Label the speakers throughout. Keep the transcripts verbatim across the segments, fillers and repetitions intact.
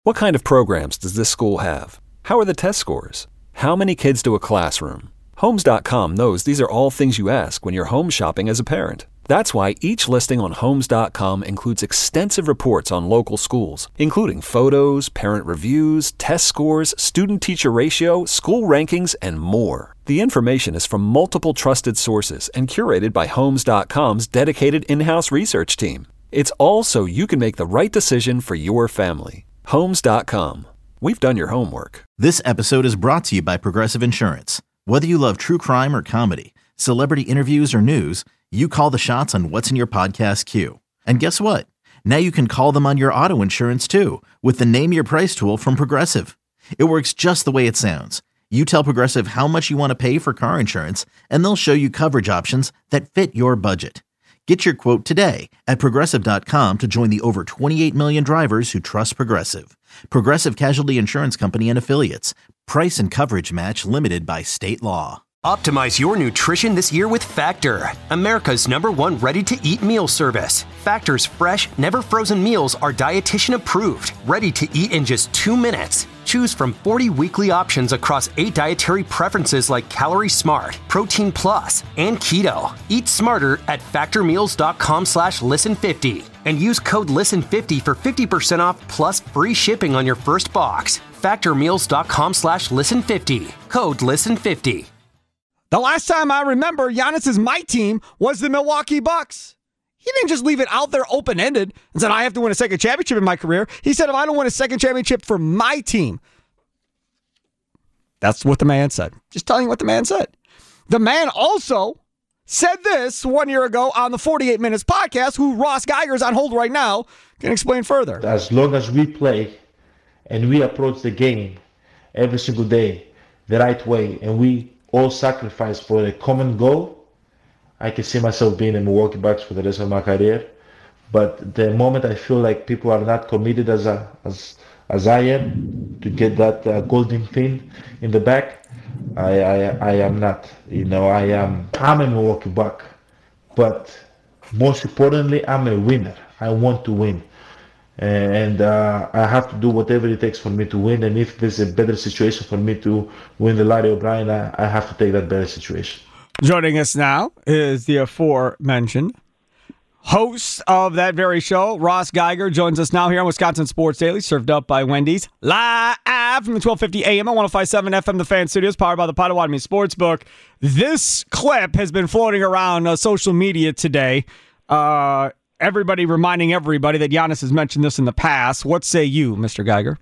Speaker 1: What kind of programs does this school have? How are the test scores? How many kids do a classroom? Homes dot com knows these are all things you ask when you're home shopping as a parent. That's why each listing on Homes dot com includes extensive reports on local schools, including photos, parent reviews, test scores, student-teacher ratio, school rankings, and more. The information is from multiple trusted sources and curated by Homes dot com's dedicated in-house research team. It's all so you can make the right decision for your family. Homes dot com. We've done your homework.
Speaker 2: This episode is brought to you by Progressive Insurance. Whether you love true crime or comedy, celebrity interviews or news, you call the shots on what's in your podcast queue. And guess what? Now you can call them on your auto insurance too with the Name Your Price tool from Progressive. It works just the way it sounds. You tell Progressive how much you want to pay for car insurance, and they'll show you coverage options that fit your budget. Get your quote today at Progressive dot com to join the over twenty-eight million drivers who trust Progressive. Progressive Casualty Insurance Company and Affiliates. Price and coverage match limited by state law.
Speaker 3: Optimize your nutrition this year with Factor, America's number one ready-to-eat meal service. Factor's fresh, never-frozen meals are dietitian approved, ready to eat in just two minutes. Choose from forty weekly options across eight dietary preferences like Calorie Smart, Protein Plus, and Keto. Eat smarter at factormeals.com slash listen fifty and use code listen fifty for fifty percent off plus free shipping on your first box. factormeals.com slash listen fifty. Code listen fifty.
Speaker 4: The last time I remember Giannis's my team was the Milwaukee Bucks. He didn't just leave it out there open-ended and said, I have to win a second championship in my career. He said, if I don't win a second championship for my team. That's what the man said. Just telling you what the man said. The man also said this one year ago on the forty-eight Minutes podcast, who Ross Geiger's on hold right now, can explain further.
Speaker 5: As long as we play and we approach the game every single day the right way and we all sacrifice for a common goal, I can see myself being in Milwaukee Bucks for the rest of my career. But the moment I feel like people are not committed as a, as as I am to get that uh, golden thing in the back, I, I I am not. You know, I am. I'm a Milwaukee Buck, but most importantly, I'm a winner. I want to win, and uh, I have to do whatever it takes for me to win. And if there's a better situation for me to win the Larry O'Brien, I, I have to take that better situation.
Speaker 4: Joining us now is the aforementioned host of that very show, Ross Geiger, joins us now here on Wisconsin Sports Daily, served up by Wendy's, live from the twelve fifty A M at one oh five point seven F M, the Fan Studios, powered by the Potawatomi Sportsbook. This clip has been floating around uh, social media today. Uh, everybody reminding everybody that Giannis has mentioned this in the past. What say you, Mister Geiger?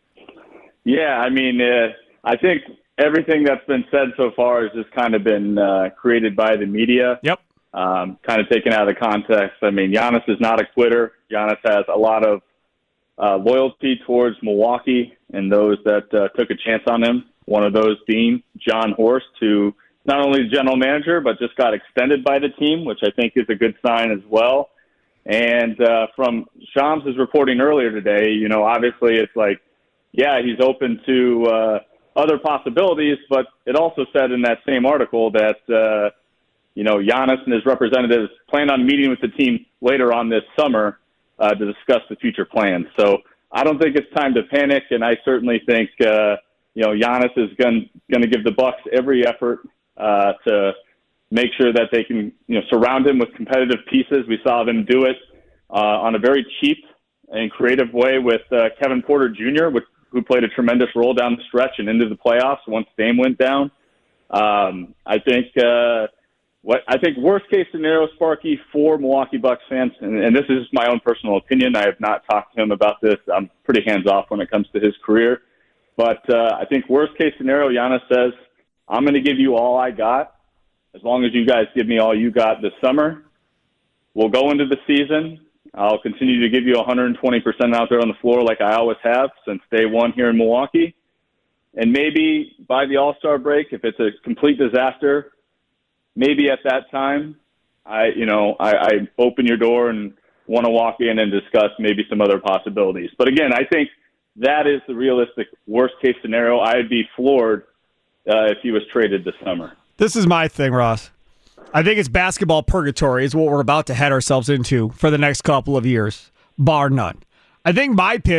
Speaker 6: Yeah, I mean, uh, I think everything that's been said so far has just kind of been uh, created by the media.
Speaker 4: Yep.
Speaker 6: Um, kind of taken out of the context. I mean, Giannis is not a quitter. Giannis has a lot of uh, loyalty towards Milwaukee and those that uh, took a chance on him. One of those being John Horst, who not only is general manager, but just got extended by the team, which I think is a good sign as well. And uh, from Shams' reporting earlier today, you know, obviously it's like, yeah, he's open to uh, other possibilities, but it also said in that same article that, uh, you know, Giannis and his representatives plan on meeting with the team later on this summer uh, to discuss the future plans. So I don't think it's time to panic, and I certainly think, uh, you know, Giannis is going to give the Bucks every effort uh, to make sure that they can, you know, surround him with competitive pieces. We saw them do it uh, on a very cheap and creative way with uh, Kevin Porter Junior, which, who played a tremendous role down the stretch and into the playoffs once Dame went down. Um, I think uh, what I think worst case scenario, Sparky, for Milwaukee Bucks fans, and, and this is my own personal opinion. I have not talked to him about this. I'm pretty hands off when it comes to his career. But uh, I think worst case scenario, Giannis says, I'm going to give you all I got. As long as you guys give me all you got this summer, we'll go into the season. I'll continue to give you one hundred twenty percent out there on the floor like I always have since day one here in Milwaukee. And maybe by the All-Star break, if it's a complete disaster, maybe at that time, I, you know, I, I open your door and want to walk in and discuss maybe some other possibilities. But again, I think that is the realistic worst-case scenario. I'd be floored uh, if he was traded this summer.
Speaker 4: This is my thing, Ross. I think it's basketball purgatory is what we're about to head ourselves into for the next couple of years, bar none. I think my pitch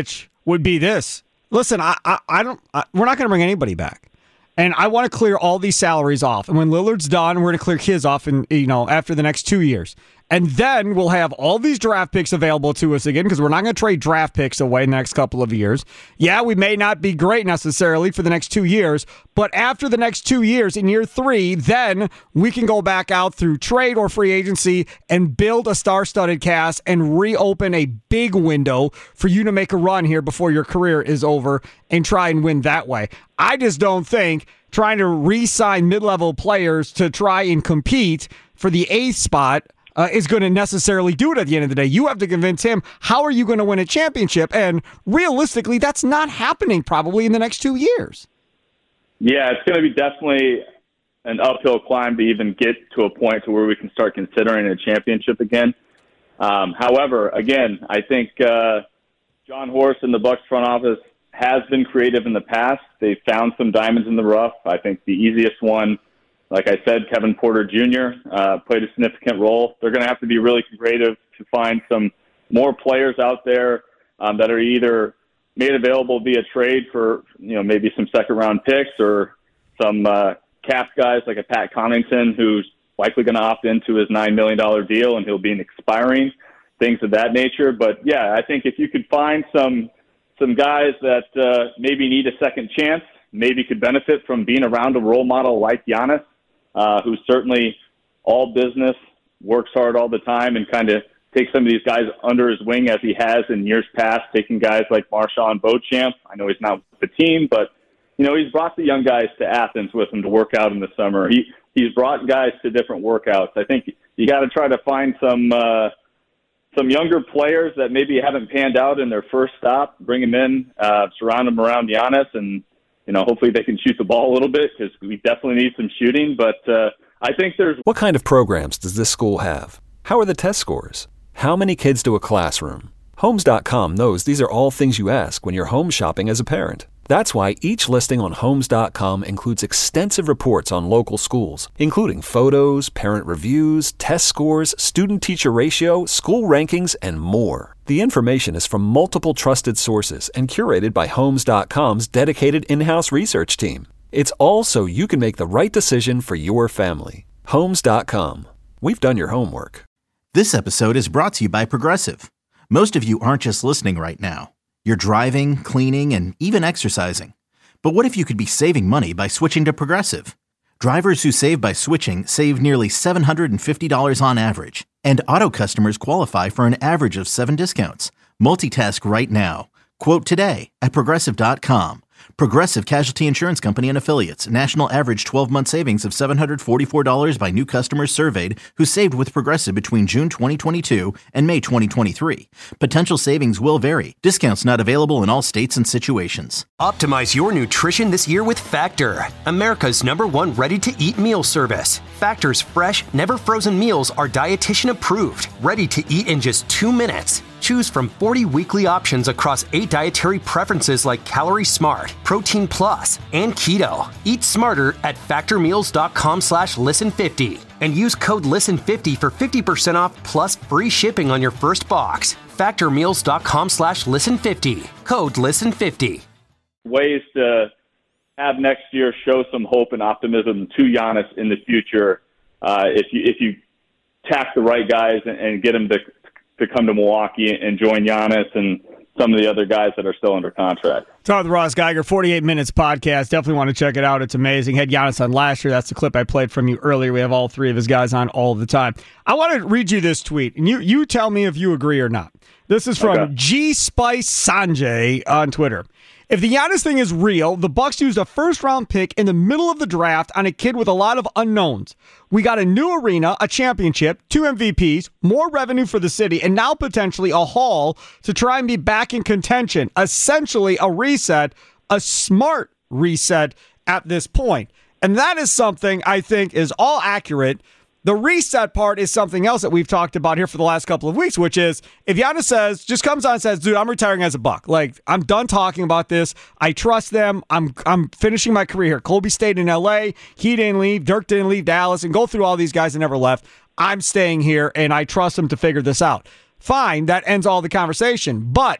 Speaker 4: would be this. Listen, I, I, I don't. I, we're not going to bring anybody back, and I want to clear all these salaries off. And when Lillard's done, we're going to clear his off, and you know, after the next two years, and then we'll have all these draft picks available to us again because we're not going to trade draft picks away in the next couple of years. Yeah, we may not be great necessarily for the next two years, but after the next two years, in year three, then we can go back out through trade or free agency and build a star-studded cast and reopen a big window for you to make a run here before your career is over and try and win that way. I just don't think trying to re-sign mid-level players to try and compete for the eighth spot Uh, is going to necessarily do it at the end of the day. You have to convince him, how are you going to win a championship? And realistically, that's not happening probably in the next two years.
Speaker 6: Yeah, it's going to be definitely an uphill climb to even get to a point to where we can start considering a championship again. Um, however, again, I think uh, John Horst and the Bucs front office has been creative in the past. They've found some diamonds in the rough. I think the easiest one, like I said, Kevin Porter Junior Uh, played a significant role. They're going to have to be really creative to find some more players out there um, that are either made available via trade for, you know, maybe some second-round picks or some uh, cap guys like a Pat Connaughton who's likely going to opt into his nine million dollars deal and he'll be expiring, things of that nature. But, yeah, I think if you could find some some guys that uh, maybe need a second chance, maybe could benefit from being around a role model like Giannis, Uh, who's certainly all business, works hard all the time, and kind of takes some of these guys under his wing as he has in years past, taking guys like Marshawn Beauchamp. I know he's not with the team, but, you know, he's brought the young guys to Athens with him to work out in the summer. He He's brought guys to different workouts. I think you got to try to find some uh, some younger players that maybe haven't panned out in their first stop, bring them in, uh, surround them around Giannis, and you know, hopefully they can shoot the ball a little bit because we definitely need some shooting. But uh, I think there's...
Speaker 1: What kind of programs does this school have? How are the test scores? How many kids to a classroom? Homes dot com knows these are all things you ask when you're home shopping as a parent. That's why each listing on Homes dot com includes extensive reports on local schools, including photos, parent reviews, test scores, student-teacher ratio, school rankings, and more. The information is from multiple trusted sources and curated by Homes dot com's dedicated in-house research team. It's all so you can make the right decision for your family. Homes dot com. We've done your homework.
Speaker 2: This episode is brought to you by Progressive. Most of you aren't just listening right now. You're driving, cleaning, and even exercising. But what if you could be saving money by switching to Progressive? Drivers who save by switching save nearly seven hundred fifty dollars on average. And auto customers qualify for an average of seven discounts. Multitask right now. Quote today at Progressive dot com. Progressive Casualty Insurance Company and Affiliates. National average twelve-month savings of seven hundred forty-four dollars by new customers surveyed who saved with Progressive between June twenty twenty-two and May twenty twenty-three. Potential savings will vary. Discounts not available in all states and situations.
Speaker 3: Optimize your nutrition this year with Factor, America's number one ready-to-eat meal service. Factor's fresh, never frozen meals are dietitian approved, ready to eat in just two minutes. Choose from forty weekly options across eight dietary preferences like Calorie Smart, Protein Plus, and Keto. Eat smarter at factormeals.com slash listen50 and use code listen fifty for fifty percent off plus free shipping on your first box. factormeals.com slash listen50. Code listen fifty.
Speaker 6: Ways to have next year show some hope and optimism to Giannis in the future uh, if you if you tack the right guys and, and get him to to come to Milwaukee and join Giannis and some of the other guys that are still under contract.
Speaker 4: Talk with Ross Geiger, forty-eight minutes podcast. Definitely want to check it out. It's amazing. Had Giannis on last year. That's the clip I played from you earlier. We have all three of his guys on all the time. I want to read you this tweet, and you, you tell me if you agree or not. This is from
Speaker 6: Okay.
Speaker 4: G Spice Sanjay on Twitter. If the Giannis thing is real, the Bucks used a first-round pick in the middle of the draft on a kid with a lot of unknowns. We got a new arena, a championship, two M V Ps, more revenue for the city, and now potentially a haul to try and be back in contention. Essentially a reset, a smart reset at this point. And that is something I think is all accurate. The reset part is something else that we've talked about here for the last couple of weeks, which is if Giannis says, just comes on and says, dude, I'm retiring as a Buck. Like, I'm done talking about this. I trust them. I'm I'm finishing my career here. Kobe stayed in L A. He didn't leave. Dirk didn't leave Dallas. And go through all these guys that never left. I'm staying here, and I trust them to figure this out. Fine, that ends all the conversation. But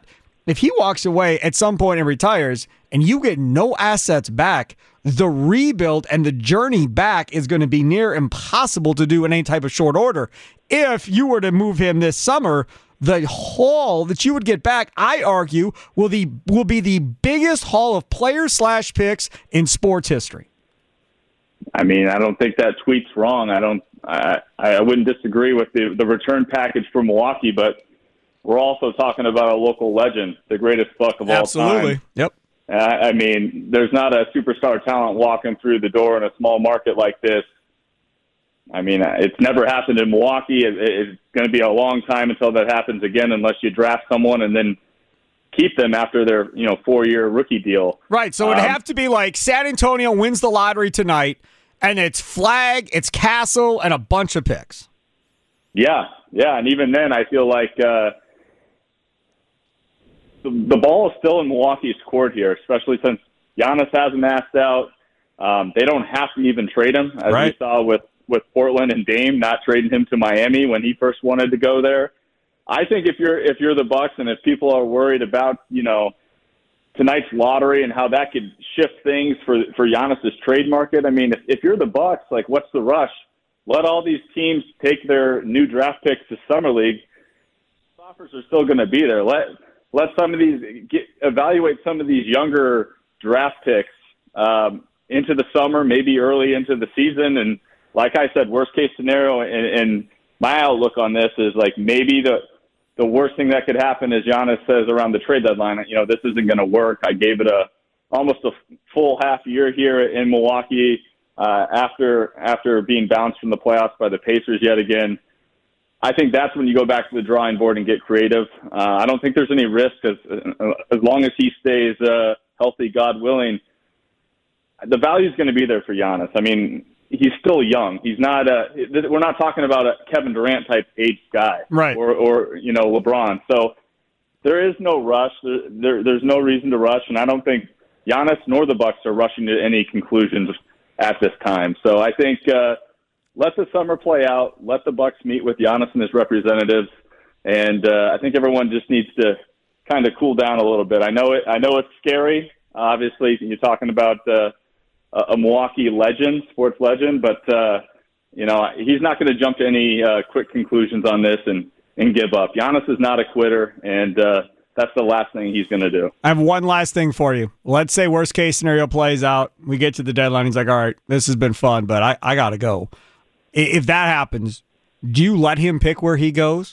Speaker 4: if he walks away at some point and retires and you get no assets back, the rebuild and the journey back is going to be near impossible to do in any type of short order. If you were to move him this summer, the haul that you would get back, I argue, will the will be the biggest haul of players slash picks in sports history.
Speaker 6: I mean, I don't think that tweet's wrong. I don't. I I wouldn't disagree with the the return package for Milwaukee, but we're also talking about a local legend, the greatest Buck of
Speaker 4: Absolutely.
Speaker 6: all time.
Speaker 4: Yep.
Speaker 6: Uh, I mean, there's not a superstar talent walking through the door in a small market like this. I mean, it's never happened in Milwaukee. It, it's going to be a long time until that happens again, unless you draft someone and then keep them after their, you know, four-year rookie deal.
Speaker 4: Right. So it'd
Speaker 6: um,
Speaker 4: have to be like San Antonio wins the lottery tonight, and it's Flag, it's Castle, and a bunch of picks.
Speaker 6: Yeah, yeah, and even then, I feel like uh, the, the ball is still in Milwaukee's court here, especially since Giannis hasn't asked out. Um, they don't have to even trade him, as
Speaker 4: right.
Speaker 6: we saw with, with Portland and Dame not trading him to Miami when he first wanted to go there. I think if you're if you're the Bucks and if people are worried about, you know, tonight's lottery and how that could shift things for for Giannis's trade market, I mean, if, if you're the Bucks, like, what's the rush? Let all these teams take their new draft picks to Summer League. Offers are still going to be there. Let let some of these get, evaluate some of these younger draft picks um, into the summer, maybe early into the season. And like I said, worst case scenario, and, and my outlook on this is like maybe the the worst thing that could happen is Giannis says around the trade deadline, you know, this isn't going to work. I gave it a almost a full half year here in Milwaukee uh, after after being bounced from the playoffs by the Pacers yet again. I think that's when you go back to the drawing board and get creative. Uh, I don't think there's any risk as as long as he stays uh, healthy, God willing. The value is going to be there for Giannis. I mean, he's still young. He's not a. We're not talking about a Kevin Durant type age guy,
Speaker 4: right?
Speaker 6: Or, or you know, LeBron. So there is no rush. There, there, there's no reason to rush, and I don't think Giannis nor the Bucks are rushing to any conclusions at this time. So I think uh, let the summer play out. Let the Bucks meet with Giannis and his representatives, and uh, I think everyone just needs to kind of cool down a little bit. I know it. I know it's scary. Obviously, you're talking about. Uh, a Milwaukee legend, sports legend, but, uh, you know, he's not going to jump to any uh, quick conclusions on this and, and give up. Giannis is not a quitter, and uh, that's the last thing he's going to do.
Speaker 4: I have one last thing for you. Let's say worst case scenario plays out. We get to the deadline. He's like, all right, this has been fun, but I, I got to go. If that happens, do you let him pick where he goes?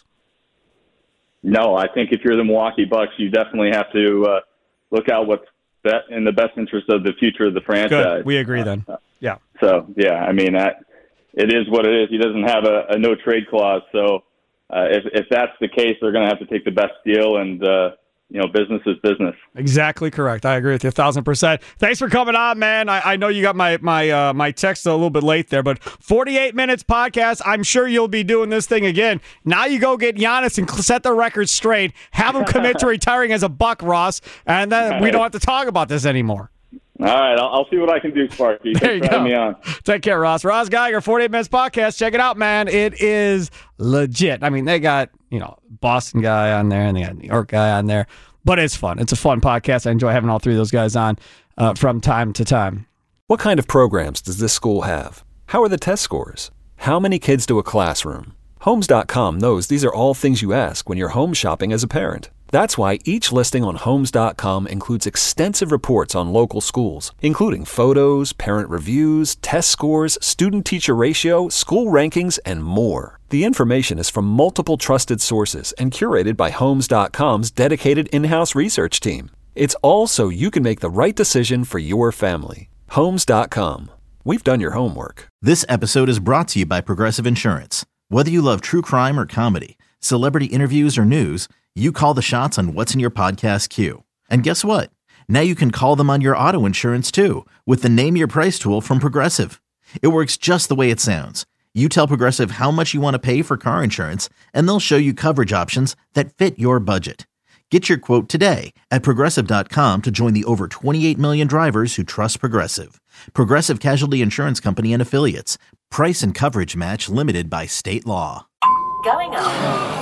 Speaker 6: No, I think if you're the Milwaukee Bucks, you definitely have to uh, look out what's in the best interest of the future of the franchise.
Speaker 4: Good. We agree then. Yeah.
Speaker 6: So, yeah, I mean, that, it is what it is. He doesn't have a, a no trade clause. So uh, if, if that's the case, they're going to have to take the best deal, and, uh, you know, business is business.
Speaker 4: Exactly correct. I agree with you a thousand percent. Thanks for coming on, man. I, I know you got my my uh, my text a little bit late there, but forty-eight minutes podcast. I'm sure you'll be doing this thing again. Now you go get Giannis and set the record straight. Have him commit to retiring as a Buck, Ross, and then we don't have to talk about this anymore.
Speaker 6: All right, I'll, I'll see what I can do, Sparky.
Speaker 4: There
Speaker 6: Thanks
Speaker 4: you
Speaker 6: for having
Speaker 4: go.
Speaker 6: me on.
Speaker 4: Take care, Ross. Ross Geiger, forty-eight minutes podcast. Check it out, man. It is legit. I mean, they got, you know, Boston guy on there, and they got a New York guy on there. But it's fun. It's a fun podcast. I enjoy having all three of those guys on uh, from time to time.
Speaker 1: What kind of programs does this school have? How are the test scores? How many kids do a classroom? Homes dot com knows these are all things you ask when you're home shopping as a parent. That's why each listing on Homes dot com includes extensive reports on local schools, including photos, parent reviews, test scores, student-teacher ratio, school rankings, and more. The information is from multiple trusted sources and curated by Homes dot com's dedicated in-house research team. It's all so you can make the right decision for your family. Homes dot com. We've done your homework.
Speaker 2: This episode is brought to you by Progressive Insurance. Whether you love true crime or comedy, celebrity interviews or news, you call the shots on what's in your podcast queue. And guess what? Now you can call them on your auto insurance too with the Name Your Price tool from Progressive. It works just the way it sounds. You tell Progressive how much you want to pay for car insurance, and they'll show you coverage options that fit your budget. Get your quote today at Progressive dot com to join the over twenty-eight million drivers who trust Progressive. Progressive Casualty Insurance Company and Affiliates. Price and coverage match limited by state law.
Speaker 7: Going on.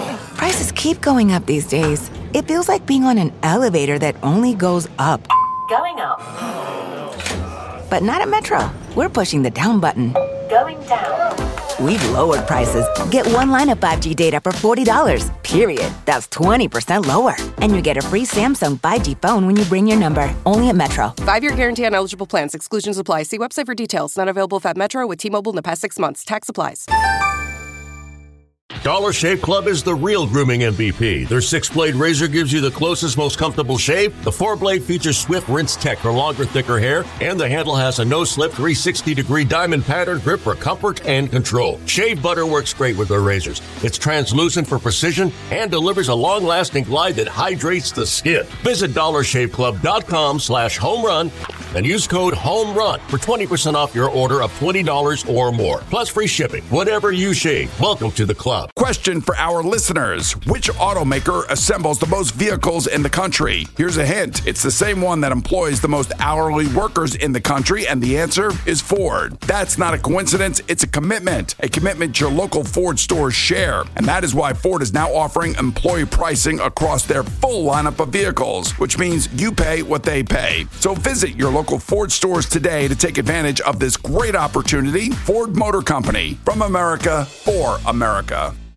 Speaker 7: Prices keep going up these days. It feels like being on an elevator that only goes up.
Speaker 8: Going up.
Speaker 7: But not at Metro. We're pushing the down button.
Speaker 8: Going down.
Speaker 7: We've lowered prices. Get one line of five G data for forty dollars, period. That's twenty percent lower. And you get a free Samsung five G phone when you bring your number. Only at Metro.
Speaker 9: Five-year guarantee on eligible plans. Exclusions apply. See website for details. Not available at Metro with T-Mobile in the past six months. Tax applies.
Speaker 10: Dollar Shave Club is the real grooming M V P. Their six-blade razor gives you the closest, most comfortable shave. The four-blade features swift rinse tech for longer, thicker hair. And the handle has a no-slip three hundred sixty degree diamond pattern grip for comfort and control. Shave butter works great with their razors. It's translucent for precision and delivers a long-lasting glide that hydrates the skin. Visit dollar shave club dot com slash home run and use code HOMERUN for twenty percent off your order of twenty dollars or more. Plus free shipping. Whatever you shave, welcome to the club.
Speaker 11: Question for our listeners. Which automaker assembles the most vehicles in the country? Here's a hint. It's the same one that employs the most hourly workers in the country, and the answer is Ford. That's not a coincidence. It's a commitment. A commitment your local Ford stores share. And that is why Ford is now offering employee pricing across their full lineup of vehicles, which means you pay what they pay. So visit your local Ford stores today to take advantage of this great opportunity. Ford Motor Company. From America, for America.